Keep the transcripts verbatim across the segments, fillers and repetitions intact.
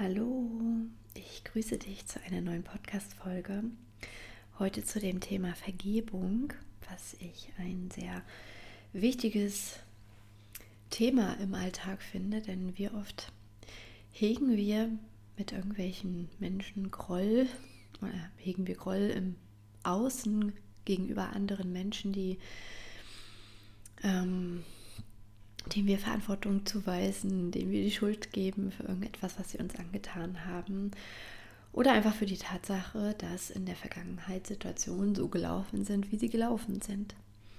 Hallo, ich grüße dich zu einer neuen Podcast-Folge. Heute zu dem Thema Vergebung, was ich ein sehr wichtiges Thema im Alltag finde, denn wie oft hegen wir mit irgendwelchen Menschen Groll oder hegen wir Groll im Außen gegenüber anderen Menschen, die ähm, denen wir Verantwortung zuweisen, denen wir die Schuld geben für irgendetwas, was sie uns angetan haben. Oder einfach für die Tatsache, dass in der Vergangenheit Situationen so gelaufen sind, wie sie gelaufen sind.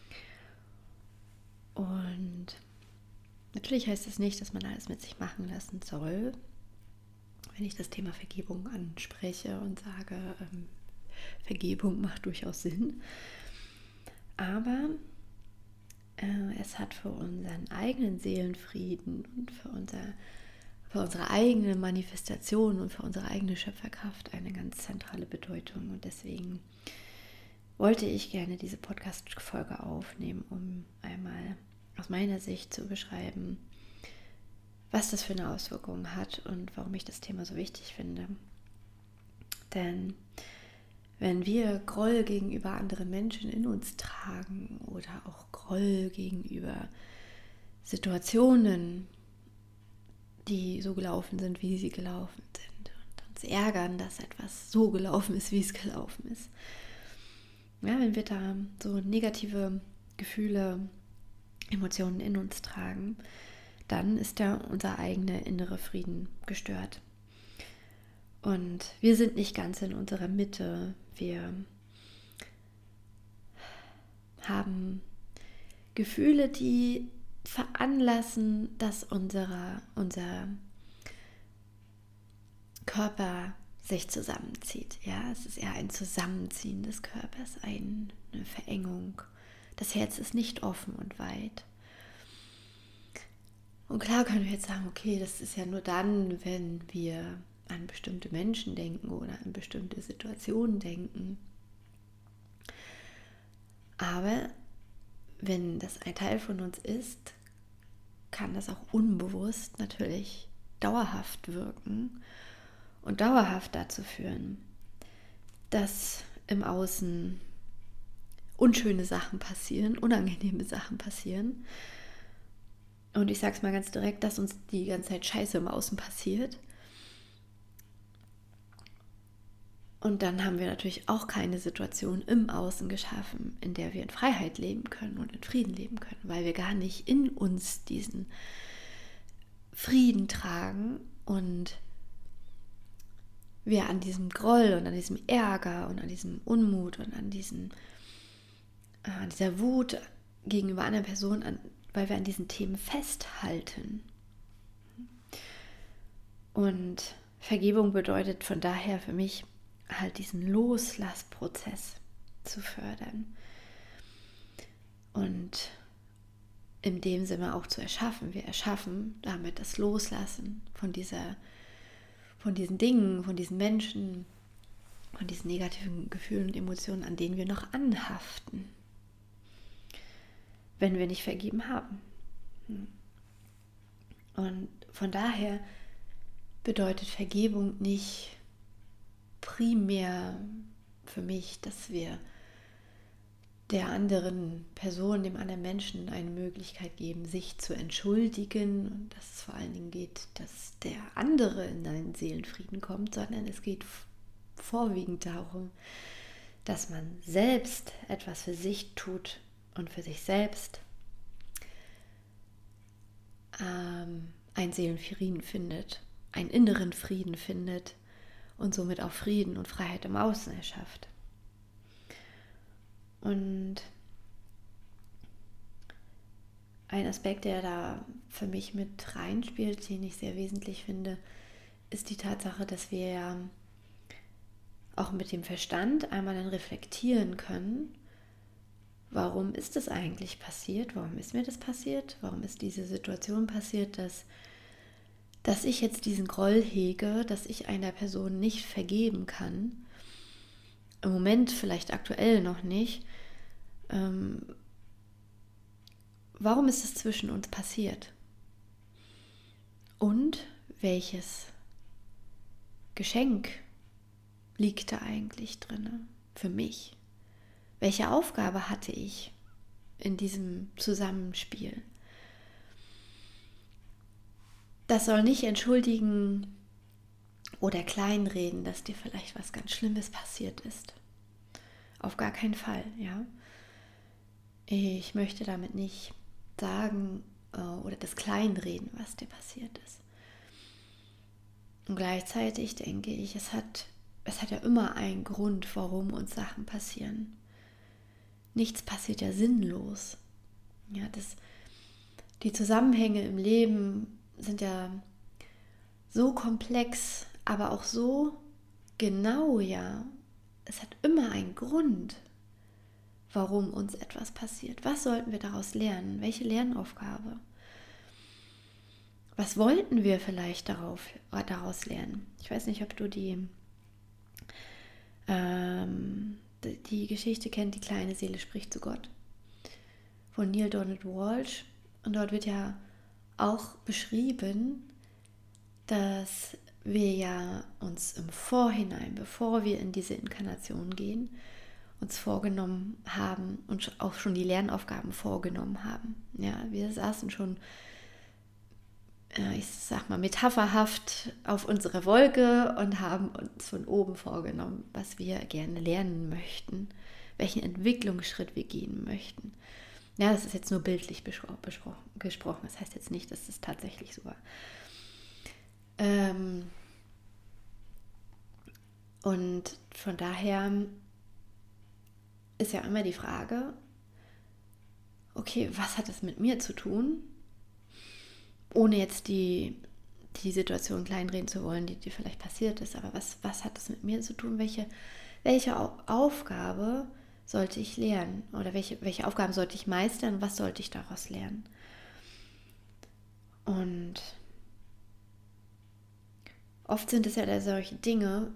Und natürlich heißt es nicht, dass man alles mit sich machen lassen soll. Wenn ich das Thema Vergebung anspreche und sage, ähm, Vergebung macht durchaus Sinn. Aber es hat für unseren eigenen Seelenfrieden und für, unser, für unsere eigene Manifestation und für unsere eigene Schöpferkraft eine ganz zentrale Bedeutung. Und deswegen wollte ich gerne diese Podcast-Folge aufnehmen, um einmal aus meiner Sicht zu beschreiben, was das für eine Auswirkung hat und warum ich das Thema so wichtig finde. Denn wenn wir Groll gegenüber anderen Menschen in uns tragen oder auch Groll gegenüber Situationen, die so gelaufen sind, wie sie gelaufen sind, und uns ärgern, dass etwas so gelaufen ist, wie es gelaufen ist. Ja, wenn wir da so negative Gefühle, Emotionen in uns tragen, dann ist da unser eigener innerer Frieden gestört. Und wir sind nicht ganz in unserer Mitte. Wir haben Gefühle, die veranlassen, dass unsere, unser Körper sich zusammenzieht. Ja, es ist eher ein Zusammenziehen des Körpers, eine Verengung. Das Herz ist nicht offen und weit. Und klar können wir jetzt sagen, okay, das ist ja nur dann, wenn wir an bestimmte Menschen denken oder an bestimmte Situationen denken. Aber wenn das ein Teil von uns ist, kann das auch unbewusst natürlich dauerhaft wirken und dauerhaft dazu führen, dass im Außen unschöne Sachen passieren, unangenehme Sachen passieren. Und ich sage es mal ganz direkt, dass uns die ganze Zeit Scheiße im Außen passiert. Und dann haben wir natürlich auch keine Situation im Außen geschaffen, in der wir in Freiheit leben können und in Frieden leben können, weil wir gar nicht in uns diesen Frieden tragen und wir an diesem Groll und an diesem Ärger und an diesem Unmut und an, diesen, äh, an dieser Wut gegenüber einer Person, an, weil wir an diesen Themen festhalten. Und Vergebung bedeutet von daher für mich, halt diesen Loslassprozess zu fördern und in dem Sinne auch zu erschaffen. Wir erschaffen damit das Loslassen von dieser, von diesen Dingen, von diesen Menschen, von diesen negativen Gefühlen und Emotionen, an denen wir noch anhaften, wenn wir nicht vergeben haben. Und von daher bedeutet Vergebung nicht primär für mich, dass wir der anderen Person, dem anderen Menschen eine Möglichkeit geben, sich zu entschuldigen und dass es vor allen Dingen geht, dass der andere in einen Seelenfrieden kommt, sondern es geht vorwiegend darum, dass man selbst etwas für sich tut und für sich selbst ähm, einen Seelenfrieden findet, einen inneren Frieden findet, und somit auch Frieden und Freiheit im Außen erschafft. Und ein Aspekt, der da für mich mit reinspielt, den ich sehr wesentlich finde, ist die Tatsache, dass wir ja auch mit dem Verstand einmal dann reflektieren können, warum ist das eigentlich passiert, warum ist mir das passiert, warum ist diese Situation passiert, dass dass ich jetzt diesen Groll hege, dass ich einer Person nicht vergeben kann, im Moment vielleicht aktuell noch nicht, ähm, warum ist es zwischen uns passiert? Und welches Geschenk liegt da eigentlich drin für mich? Welche Aufgabe hatte ich in diesem Zusammenspiel? Das soll nicht entschuldigen oder kleinreden, dass dir vielleicht was ganz Schlimmes passiert ist. Auf gar keinen Fall, ja. Ich möchte damit nicht sagen äh, oder das kleinreden, was dir passiert ist. Und gleichzeitig denke ich, es hat, es hat ja immer einen Grund, warum uns Sachen passieren. Nichts passiert ja sinnlos. Ja, das, die Zusammenhänge im Leben sind ja so komplex, aber auch so genau, ja. Es hat immer einen Grund, warum uns etwas passiert. Was sollten wir daraus lernen? Welche Lernaufgabe? Was wollten wir vielleicht darauf, daraus lernen? Ich weiß nicht, ob du die, ähm, die, die Geschichte kennt, die kleine Seele spricht zu Gott, von Neale Donald Walsch. Und dort wird ja auch beschrieben, dass wir ja uns im Vorhinein, bevor wir in diese Inkarnation gehen, uns vorgenommen haben und auch schon die Lernaufgaben vorgenommen haben. Ja, wir saßen schon, ich sag mal, metapherhaft auf unserer Wolke und haben uns von oben vorgenommen, was wir gerne lernen möchten, welchen Entwicklungsschritt wir gehen möchten. Ja, das ist jetzt nur bildlich besprochen, gesprochen. Das heißt jetzt nicht, dass das tatsächlich so war. Ähm und von daher ist ja immer die Frage, okay, was hat das mit mir zu tun? Ohne jetzt die, die Situation kleinreden zu wollen, die dir vielleicht passiert ist, aber was, was hat das mit mir zu tun? Welche, welche Aufgabe sollte ich lernen? Oder welche, welche Aufgaben sollte ich meistern? Was sollte ich daraus lernen? Und oft sind es ja da solche Dinge,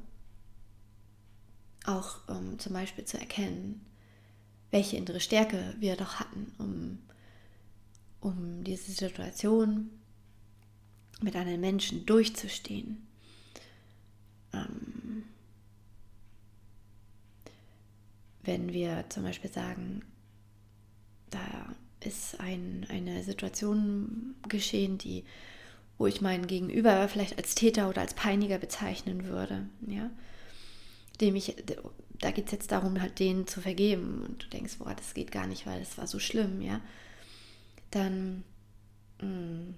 auch um zum Beispiel zu erkennen, welche innere Stärke wir doch hatten, um, um diese Situation mit einem Menschen durchzustehen. Ähm, wenn wir zum Beispiel sagen, da ist ein, eine Situation geschehen, die, wo ich meinen Gegenüber vielleicht als Täter oder als Peiniger bezeichnen würde, ja, dem ich, da geht es jetzt darum, halt denen zu vergeben und du denkst, boah, das geht gar nicht, weil das war so schlimm, ja, dann mh,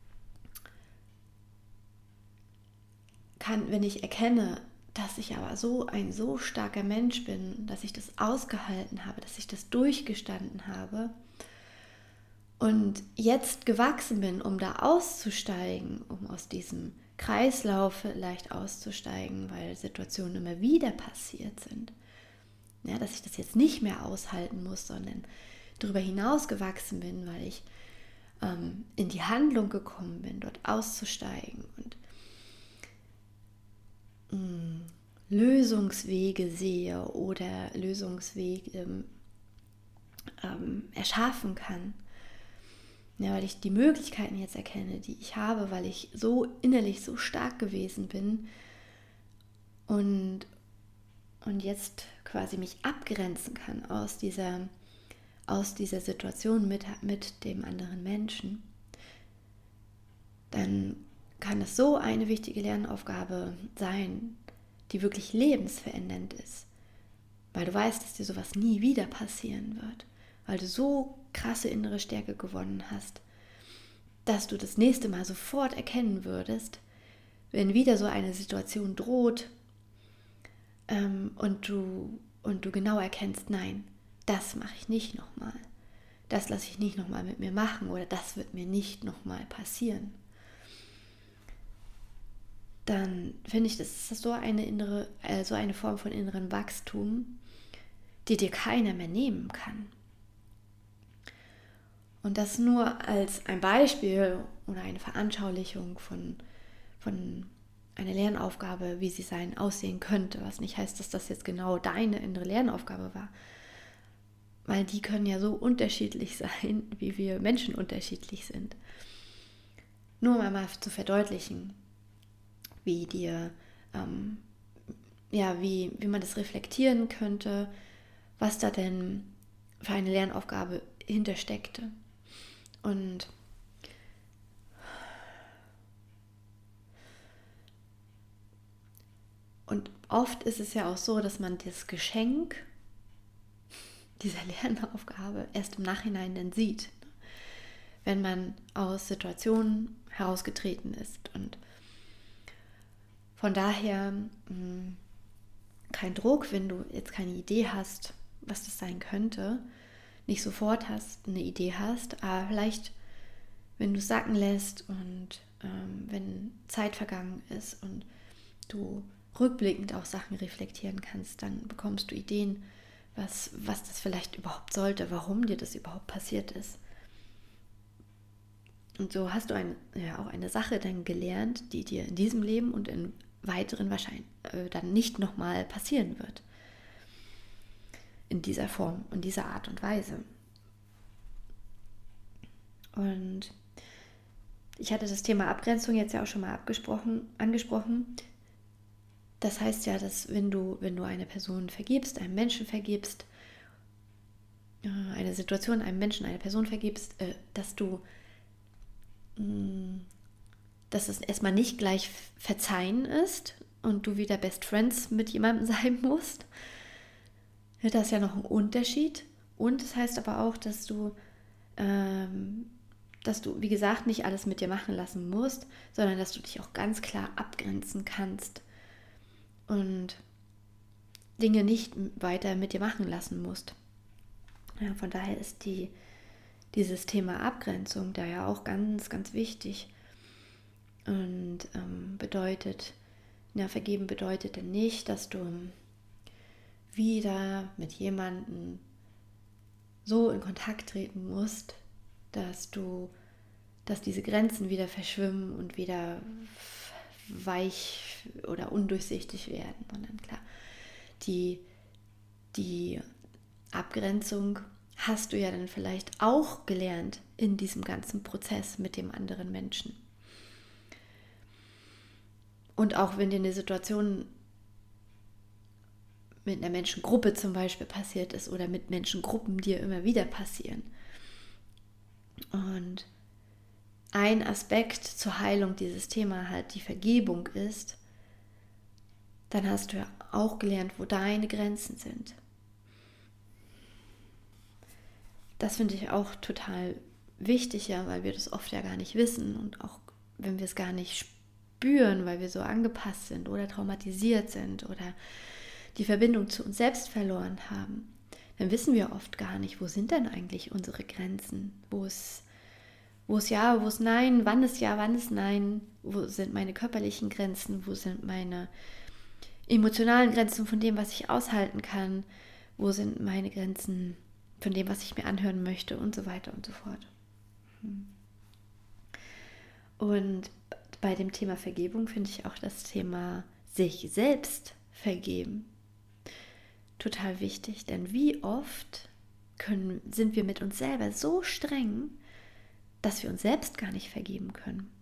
kann, wenn ich erkenne, dass ich aber so ein so starker Mensch bin, dass ich das ausgehalten habe, dass ich das durchgestanden habe und jetzt gewachsen bin, um da auszusteigen, um aus diesem Kreislauf vielleicht auszusteigen, weil Situationen immer wieder passiert sind. Ja, dass ich das jetzt nicht mehr aushalten muss, sondern darüber hinaus gewachsen bin, weil ich ähm, in die Handlung gekommen bin, dort auszusteigen und mh, Lösungswege sehe oder Lösungswege ähm, erschaffen kann. Ja, weil ich die Möglichkeiten jetzt erkenne, die ich habe, weil ich so innerlich so stark gewesen bin und, und jetzt quasi mich abgrenzen kann aus dieser, aus dieser Situation mit, mit dem anderen Menschen, dann kann es so eine wichtige Lernaufgabe sein, die wirklich lebensverändernd ist, weil du weißt, dass dir sowas nie wieder passieren wird, weil du so krasse innere Stärke gewonnen hast, dass du das nächste Mal sofort erkennen würdest, wenn wieder so eine Situation droht ähm, und, du, und du genau erkennst, nein, das mache ich nicht nochmal, das lasse ich nicht nochmal mit mir machen oder das wird mir nicht nochmal passieren. Dann finde ich, das ist so eine innere, äh, so eine Form von innerem Wachstum, die dir keiner mehr nehmen kann. Und das nur als ein Beispiel oder eine Veranschaulichung von, von einer Lernaufgabe, wie sie sein aussehen könnte, was nicht heißt, dass das jetzt genau deine innere Lernaufgabe war. Weil die können ja so unterschiedlich sein, wie wir Menschen unterschiedlich sind. Nur um einmal zu verdeutlichen, wie dir ähm, ja, wie, wie man das reflektieren könnte, was da denn für eine Lernaufgabe hintersteckte. Und Und oft ist es ja auch so, dass man das Geschenk dieser Lernaufgabe erst im Nachhinein dann sieht, wenn man aus Situationen herausgetreten ist. Und von daher mh, kein Druck, wenn du jetzt keine Idee hast, was das sein könnte, nicht sofort hast, eine Idee hast, aber vielleicht, wenn du es sacken lässt und ähm, wenn Zeit vergangen ist und du rückblickend auch Sachen reflektieren kannst, dann bekommst du Ideen, was, was das vielleicht überhaupt sollte, warum dir das überhaupt passiert ist. Und so hast du ein, ja, auch eine Sache dann gelernt, die dir in diesem Leben und in weiteren wahrscheinlich äh, dann nicht nochmal passieren wird. In dieser Form und dieser Art und Weise. Und ich hatte das Thema Abgrenzung jetzt ja auch schon mal abgesprochen, angesprochen. Das heißt ja, dass wenn du, wenn du eine Person vergibst, einem Menschen vergibst, eine Situation, einem Menschen, eine Person vergibst, dass du, dass es erstmal nicht gleich Verzeihen ist und du wieder Best Friends mit jemandem sein musst. Das ist ja noch ein Unterschied. Und das heißt aber auch, dass du, ähm, dass du, wie gesagt, nicht alles mit dir machen lassen musst, sondern dass du dich auch ganz klar abgrenzen kannst und Dinge nicht weiter mit dir machen lassen musst. Ja, von daher ist die, dieses Thema Abgrenzung da ja auch ganz, ganz wichtig und ähm, bedeutet, ja, vergeben bedeutet dann nicht, dass du wieder mit jemandem so in Kontakt treten musst, dass du, dass diese Grenzen wieder verschwimmen und wieder weich oder undurchsichtig werden, sondern klar, die, die Abgrenzung hast du ja dann vielleicht auch gelernt in diesem ganzen Prozess mit dem anderen Menschen. Und auch wenn dir eine Situation mit einer Menschengruppe zum Beispiel passiert ist oder mit Menschengruppen, die dir immer wieder passieren. Und ein Aspekt zur Heilung dieses Thema halt die Vergebung ist, dann hast du ja auch gelernt, wo deine Grenzen sind. Das finde ich auch total wichtig, ja, weil wir das oft ja gar nicht wissen und auch wenn wir es gar nicht spüren, weil wir so angepasst sind oder traumatisiert sind oder die Verbindung zu uns selbst verloren haben, dann wissen wir oft gar nicht, wo sind denn eigentlich unsere Grenzen, wo ist Wo ist Ja, wo ist Nein, wann ist Ja, wann ist Nein, wo sind meine körperlichen Grenzen, wo sind meine emotionalen Grenzen von dem, was ich aushalten kann, wo sind meine Grenzen von dem, was ich mir anhören möchte und so weiter und so fort. Und bei dem Thema Vergebung finde ich auch das Thema sich selbst vergeben total wichtig, denn wie oft können, sind wir mit uns selber so streng, dass wir uns selbst gar nicht vergeben können.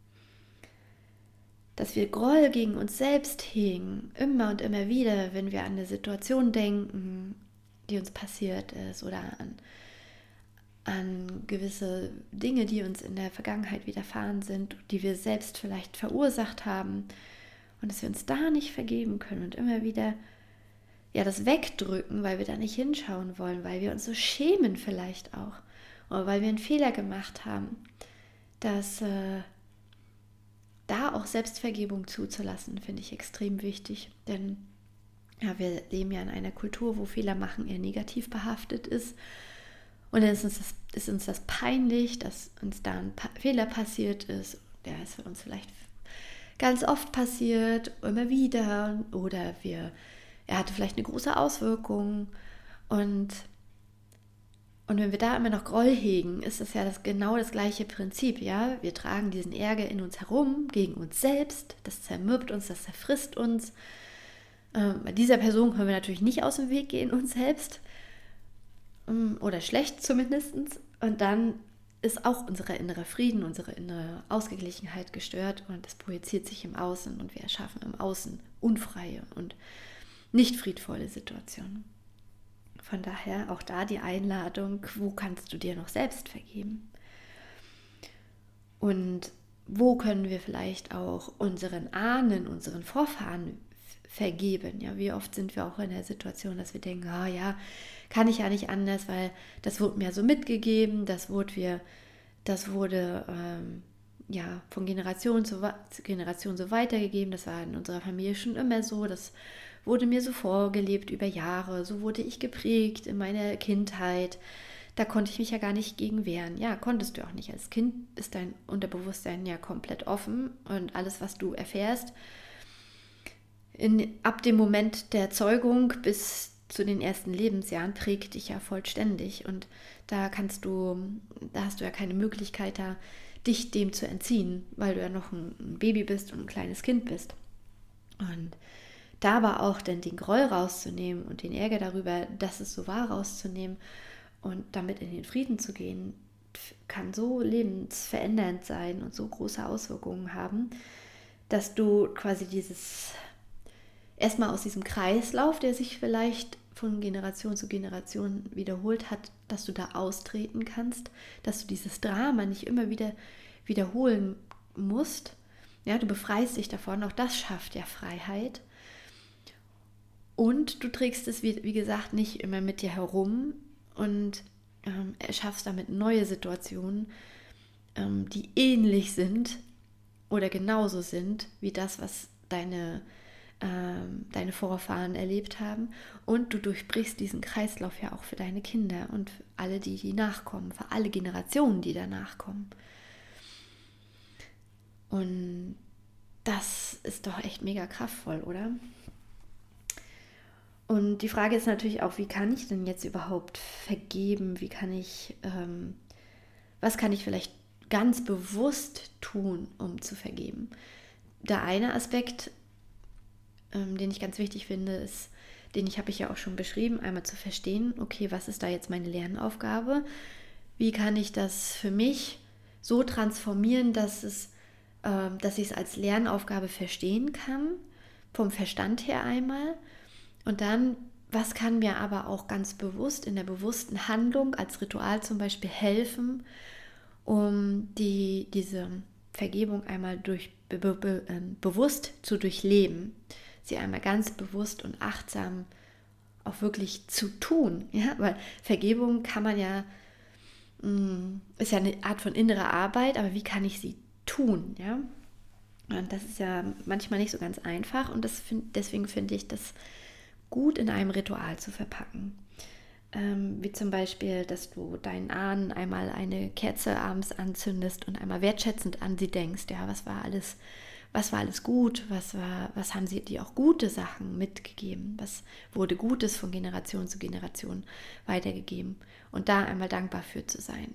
Dass wir Groll gegen uns selbst hegen, immer und immer wieder, wenn wir an eine Situation denken, die uns passiert ist oder an, an gewisse Dinge, die uns in der Vergangenheit widerfahren sind, die wir selbst vielleicht verursacht haben und dass wir uns da nicht vergeben können und immer wieder ja, das wegdrücken, weil wir da nicht hinschauen wollen, weil wir uns so schämen vielleicht auch. Oder weil wir einen Fehler gemacht haben, dass äh, da auch Selbstvergebung zuzulassen, finde ich extrem wichtig. Denn ja, wir leben ja in einer Kultur, wo Fehler machen eher negativ behaftet ist. Und dann ist uns das, ist uns das peinlich, dass uns da ein pa- Fehler passiert ist. Der ist für uns vielleicht ganz oft passiert, immer wieder. Oder wir, er hatte vielleicht eine große Auswirkung. Und Und wenn wir da immer noch Groll hegen, ist das ja das, genau das gleiche Prinzip, ja. Wir tragen diesen Ärger in uns herum, gegen uns selbst, das zermürbt uns, das zerfrisst uns. Ähm, bei dieser Person können wir natürlich nicht aus dem Weg gehen, uns selbst. Ähm, oder schlecht zumindest. Und dann ist auch unser innerer Frieden, unsere innere Ausgeglichenheit gestört und es projiziert sich im Außen und wir erschaffen im Außen unfreie und nicht friedvolle Situationen. Von daher auch da die Einladung, wo kannst du dir noch selbst vergeben? Und wo können wir vielleicht auch unseren Ahnen, unseren Vorfahren vergeben? Ja, wie oft sind wir auch in der Situation, dass wir denken, ah ja, kann ich ja nicht anders, weil das wurde mir so mitgegeben, das wurde, wir, das wurde ähm, ja, von Generation zu Generation so weitergegeben, das war in unserer Familie schon immer so, das wurde mir so vorgelebt über Jahre, so wurde ich geprägt in meiner Kindheit. Da konnte ich mich ja gar nicht gegen wehren. Ja, konntest du auch nicht. Als Kind ist dein Unterbewusstsein ja komplett offen und alles, was du erfährst, in, ab dem Moment der Zeugung bis zu den ersten Lebensjahren prägt dich ja vollständig. Und da kannst du, da hast du ja keine Möglichkeit, da dich dem zu entziehen, weil du ja noch ein Baby bist und ein kleines Kind bist. Und da aber auch dann den Groll rauszunehmen und den Ärger darüber, dass es so war, rauszunehmen und damit in den Frieden zu gehen, kann so lebensverändernd sein und so große Auswirkungen haben, dass du quasi dieses, erstmal aus diesem Kreislauf, der sich vielleicht von Generation zu Generation wiederholt hat, dass du da austreten kannst, dass du dieses Drama nicht immer wieder wiederholen musst. Ja, du befreist dich davon, auch das schafft ja Freiheit. Und du trägst es, wie, wie gesagt, nicht immer mit dir herum und ähm, erschaffst damit neue Situationen, ähm, die ähnlich sind oder genauso sind wie das, was deine, ähm, deine Vorfahren erlebt haben. Und du durchbrichst diesen Kreislauf ja auch für deine Kinder und für alle, die, die nachkommen, für alle Generationen, die danach kommen. Und das ist doch echt mega kraftvoll, oder? Und die Frage ist natürlich auch, wie kann ich denn jetzt überhaupt vergeben? Wie kann ich, ähm, was kann ich vielleicht ganz bewusst tun, um zu vergeben? Der eine Aspekt, ähm, den ich ganz wichtig finde, ist, den ich habe ich ja auch schon beschrieben, einmal zu verstehen, okay, was ist da jetzt meine Lernaufgabe? Wie kann ich das für mich so transformieren, dass es, äh, dass ich es als Lernaufgabe verstehen kann, vom Verstand her einmal. Und dann, was kann mir aber auch ganz bewusst in der bewussten Handlung als Ritual zum Beispiel helfen, um die, diese Vergebung einmal durch, be, be, äh, bewusst zu durchleben, sie einmal ganz bewusst und achtsam auch wirklich zu tun. Ja? Weil Vergebung kann man ja, mh, ist ja eine Art von innerer Arbeit, aber wie kann ich sie tun? Ja? Und das ist ja manchmal nicht so ganz einfach und das find, deswegen finde ich das gut in einem Ritual zu verpacken. Ähm, wie zum Beispiel, dass du deinen Ahnen einmal eine Kerze abends anzündest und einmal wertschätzend an sie denkst. Ja, was war alles, was war alles gut? Was war, was haben sie dir auch gute Sachen mitgegeben? Was wurde Gutes von Generation zu Generation weitergegeben? Und da einmal dankbar für zu sein.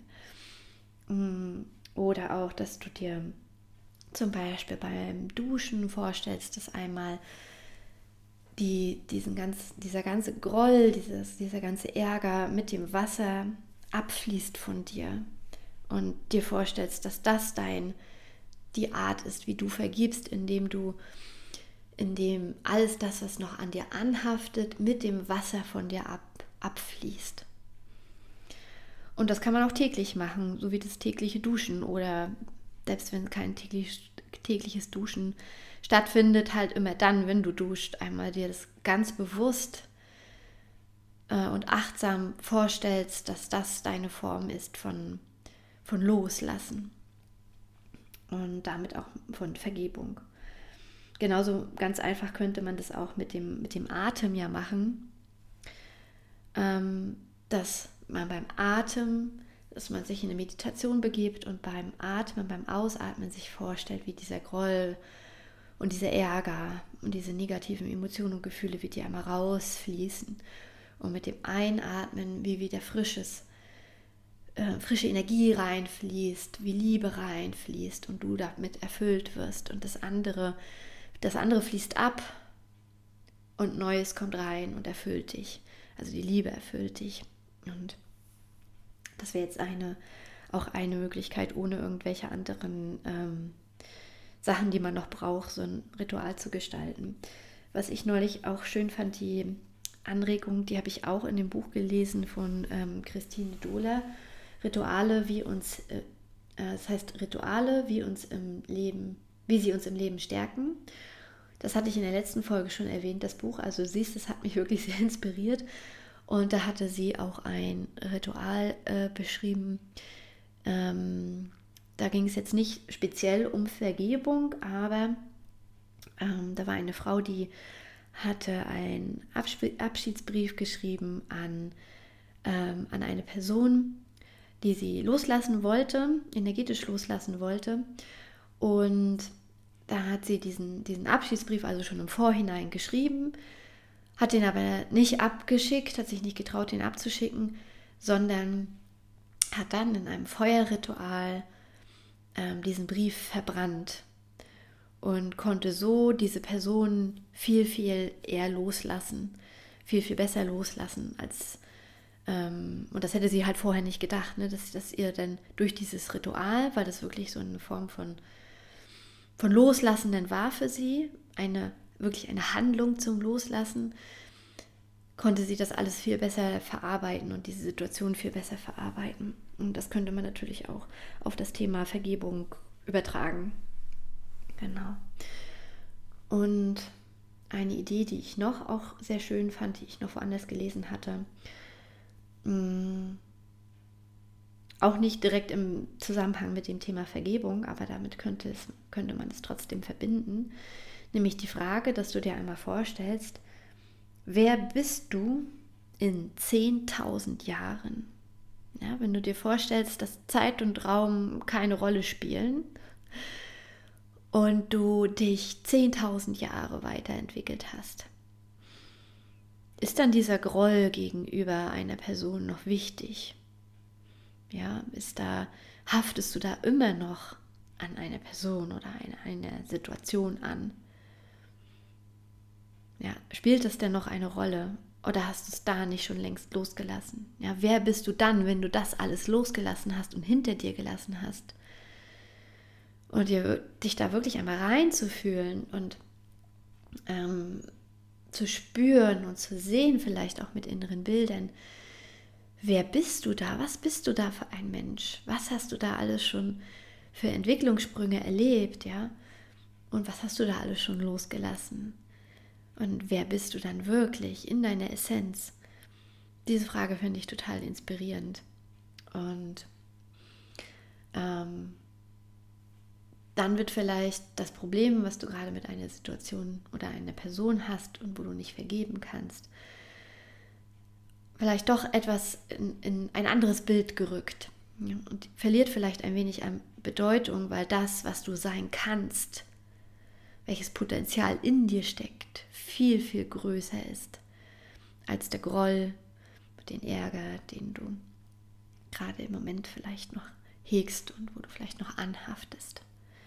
Oder auch, dass du dir zum Beispiel beim Duschen vorstellst, dass einmal Die, diesen ganz, dieser ganze Groll, dieses, dieser ganze Ärger mit dem Wasser abfließt von dir und dir vorstellst, dass das dein, die Art ist, wie du vergibst, indem du, indem alles das, was noch an dir anhaftet, mit dem Wasser von dir ab, abfließt. Und das kann man auch täglich machen, so wie das tägliche Duschen oder selbst wenn kein täglich, tägliches Duschen stattfindet, halt immer dann, wenn du duscht, einmal dir das ganz bewusst äh, und achtsam vorstellst, dass das deine Form ist von, von Loslassen und damit auch von Vergebung. Genauso ganz einfach könnte man das auch mit dem, mit dem Atem ja machen, ähm, dass man beim Atem, dass man sich in eine Meditation begibt und beim Atmen, beim Ausatmen sich vorstellt, wie dieser Groll und dieser Ärger und diese negativen Emotionen und Gefühle, wie die einmal rausfließen. Und mit dem Einatmen, wie wieder frisches, äh, frische Energie reinfließt, wie Liebe reinfließt und du damit erfüllt wirst. Und das andere, das andere fließt ab und Neues kommt rein und erfüllt dich. Also die Liebe erfüllt dich. Und das wäre jetzt eine auch eine Möglichkeit, ohne irgendwelche anderen ähm, Sachen, die man noch braucht, so ein Ritual zu gestalten. Was ich neulich auch schön fand, die Anregung, die habe ich auch in dem Buch gelesen von ähm, Christine Dohler, Rituale, wie uns, äh, das heißt Rituale, wie uns im Leben, wie sie uns im Leben stärken. Das hatte ich in der letzten Folge schon erwähnt, das Buch. Also du siehst, das hat mich wirklich sehr inspiriert. Und da hatte sie auch ein Ritual äh, beschrieben. Ähm, da ging es jetzt nicht speziell um Vergebung, aber ähm, da war eine Frau, die hatte einen Absp- Abschiedsbrief geschrieben an, ähm, an eine Person, die sie loslassen wollte, energetisch loslassen wollte. Und da hat sie diesen, diesen Abschiedsbrief also schon im Vorhinein geschrieben, hat den aber nicht abgeschickt, hat sich nicht getraut, den abzuschicken, sondern hat dann in einem Feuerritual ähm, diesen Brief verbrannt und konnte so diese Person viel, viel eher loslassen, viel, viel besser loslassen als, ähm, und das hätte sie halt vorher nicht gedacht, ne, dass, dass ihr dann durch dieses Ritual, weil das wirklich so eine Form von, von Loslassen dann war für sie, eine wirklich eine Handlung zum Loslassen, konnte sie das alles viel besser verarbeiten und diese Situation viel besser verarbeiten. Und das könnte man natürlich auch auf das Thema Vergebung übertragen. Genau. Und eine Idee, die ich noch auch sehr schön fand, die ich noch woanders gelesen hatte, mh, auch nicht direkt im Zusammenhang mit dem Thema Vergebung, aber damit könnte, es, könnte man es trotzdem verbinden, nämlich die Frage, dass du dir einmal vorstellst, wer bist du in zehntausend Jahren? Ja, wenn du dir vorstellst, dass Zeit und Raum keine Rolle spielen und du dich zehntausend Jahre weiterentwickelt hast, ist dann dieser Groll gegenüber einer Person noch wichtig? Ja, ist da, haftest du da immer noch an einer Person oder einer eine Situation an? Ja, spielt das denn noch eine Rolle? Oder hast du es da nicht schon längst losgelassen? Ja, wer bist du dann, wenn du das alles losgelassen hast und hinter dir gelassen hast? Und dir, dich da wirklich einmal reinzufühlen und ähm, zu spüren und zu sehen, vielleicht auch mit inneren Bildern. Wer bist du da? Was bist du da für ein Mensch? Was hast du da alles schon für Entwicklungssprünge erlebt, ja? Und was hast du da alles schon losgelassen? Und wer bist du dann wirklich in deiner Essenz? Diese Frage finde ich total inspirierend. Und ähm, dann wird vielleicht das Problem, was du gerade mit einer Situation oder einer Person hast und wo du nicht vergeben kannst, vielleicht doch etwas in, in ein anderes Bild gerückt. Ja, und verliert vielleicht ein wenig an Bedeutung, weil das, was du sein kannst, welches Potenzial in dir steckt, viel, viel größer ist als der Groll, den Ärger, den du gerade im Moment vielleicht noch hegst und wo du vielleicht noch anhaftest.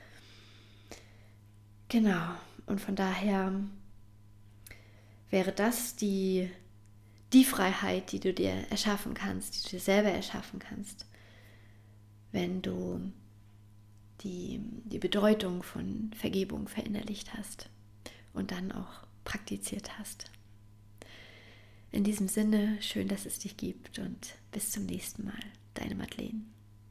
Genau, und von daher wäre das die, die Freiheit, die du dir erschaffen kannst, die du dir selber erschaffen kannst, wenn du die, die Bedeutung von Vergebung verinnerlicht hast und dann auch praktiziert hast. In diesem Sinne, schön, dass es dich gibt und bis zum nächsten Mal. Deine Madeleine.